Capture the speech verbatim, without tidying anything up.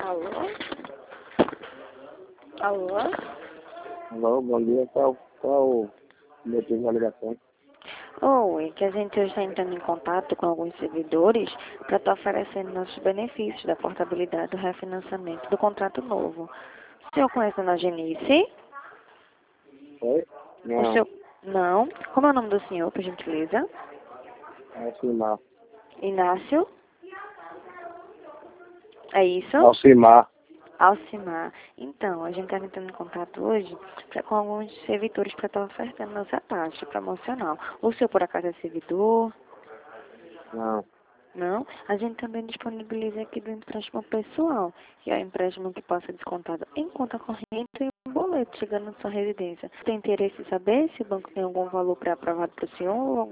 Alô? Alô? Alô, bom dia. Qual, qual o motivo da ligação? Oi, que a gente hoje está entrando em contato com alguns servidores para estar oferecendo nossos benefícios da portabilidade do refinanciamento do contrato novo. O senhor conhece a Dona Genice? Oi? O Não, senhor... Não? Como é o nome do senhor, por gentileza? é Alcimar. Inácio? É isso? Alcimar. Alcimar. Então, a gente está entrando em contato hoje pra, com alguns servidores para estar ofertando nossa taxa promocional. O senhor, por acaso, é servidor? Não, Não? A gente também disponibiliza aqui do empréstimo pessoal, que é o empréstimo que pode ser descontado em conta corrente e um boleto chegando na sua residência. Tem interesse em saber se o banco tem algum valor pré-aprovado para o senhor ou